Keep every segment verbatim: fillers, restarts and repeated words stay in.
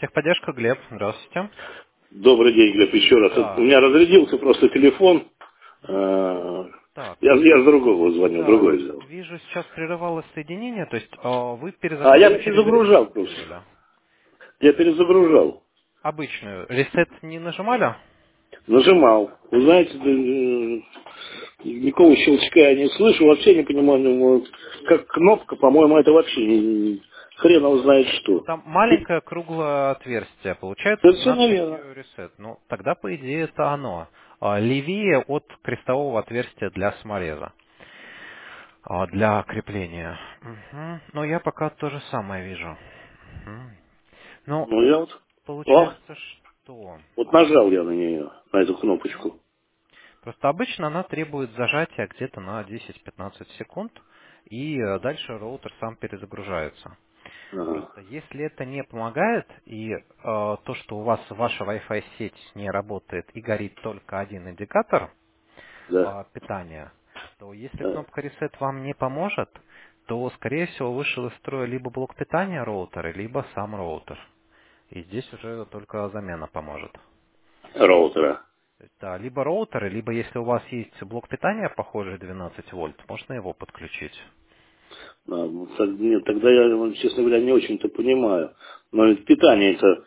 Техподдержка, Глеб, здравствуйте. Добрый день, Глеб, еще раз. У Да, меня разрядился просто телефон. Э, так, Я, я с другого звоню, да, другой взял. вижу, сейчас прерывалось соединение, то есть э, вы А я перезагрузку через перезагружал ресет просто. делали. Я перезагружал. Обычную. Ресет не нажимали? Нажимал. Вы знаете, да, э, никакого щелчка я не слышу, вообще не понимаю, ну, вот, как кнопка, по-моему, это вообще не- хрен его знает Ну, что. там маленькое круглое отверстие получается с Совершенно верно. надписью ресет. Ну, тогда, по идее, это оно. А, левее от крестового отверстия для самореза. А, для крепления. Мгм. Но я пока то же самое вижу. Мгм. Ну, Ну, я вот... О, получается, что... вот нажал я на нее, на эту кнопочку. Просто обычно она требует зажатия где-то на десять-пятнадцать секунд, и э, дальше роутер сам перезагружается. Ага, Просто если это не помогает, и э, то, что у вас ваша Wi-Fi сеть не работает и горит только один индикатор да. э, питания, то если Да. кнопка Reset вам не поможет, то, скорее всего, вышел из строя либо блок питания роутера, либо сам роутер. И здесь уже только замена поможет. Роутера. То есть, да, либо роутеры, либо если у вас есть блок питания, похожий двенадцать вольт, можно его подключить. А, ну, так- нет, тогда я, ну, честно говоря, не очень-то понимаю. Но ведь питание-то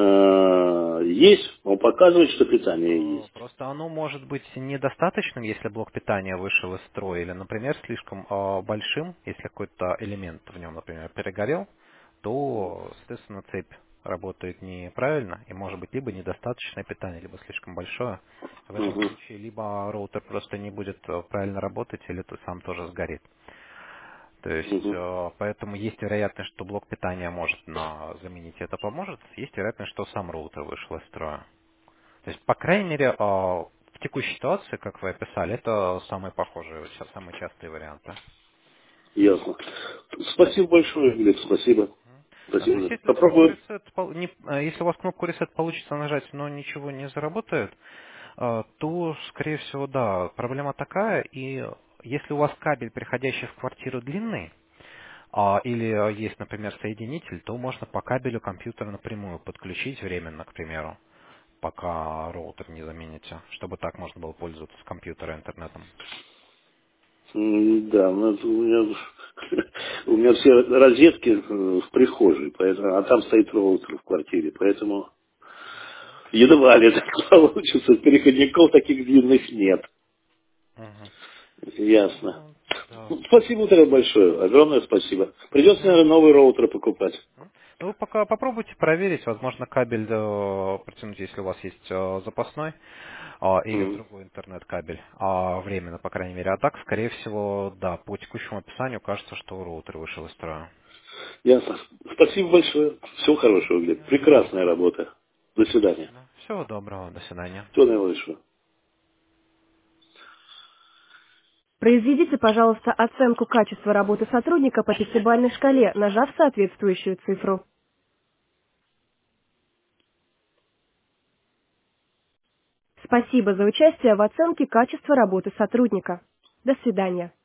э, есть, он показывает, что питание Э, есть. Просто оно может быть недостаточным, если блок питания вышел из строя, или, например, слишком э, большим, если какой-то элемент в нем, например, перегорел, то, соответственно, цепь работает неправильно, и может быть либо недостаточное питание, либо слишком большое. В этом Мгм, случае либо роутер просто не будет э, правильно работать, или то сам тоже сгорит. То есть, мгм. э, поэтому есть вероятность, что блок питания может на заменить это поможет, есть вероятность, что сам роутер вышел из строя. То есть, по крайней мере, э, в текущей ситуации, как вы описали, это самые похожие, сейчас самые частые варианты. Ясно. Спасибо большое, Глеб, спасибо. А, То Спасибо. есть, если кнопку Попробую. Reset, пол- не- э, если у вас кнопку Reset получится нажать, но ничего не заработает, э, то, скорее всего, да, проблема такая, и если у вас кабель, переходящий в квартиру, длинный, А, или э, есть, например, соединитель, то можно по кабелю компьютер напрямую подключить временно, к примеру, пока роутер не замените, чтобы так можно было пользоваться с компьютера интернетом. М, Да, ну, это у меня, у меня все розетки э, в прихожей, поэтому, а там стоит роутер в квартире, поэтому едва ли так получится. Переходников таких длинных нет. Мгм. Ясно. Ну, да. Ну, спасибо тебе большое. Огромное спасибо. Придется, Мгм. наверное, новый роутер покупать. М. Ну, вы пока попробуйте проверить, возможно, кабель э, протянуть, если у вас есть э, запасной, а, или М. другой интернет-кабель, а, временно, по крайней мере. А так, скорее всего, да, по текущему описанию кажется, что роутер вышел из строя. Ясно. Спасибо большое. Всего хорошего, Глеб. Не за Прекрасная что. работа. До свидания. Да. Всего доброго, до свидания. Всего наилучшего. Произведите, пожалуйста, оценку качества работы сотрудника по пятибалльной шкале, нажав соответствующую цифру. Спасибо за участие в оценке качества работы сотрудника. До свидания.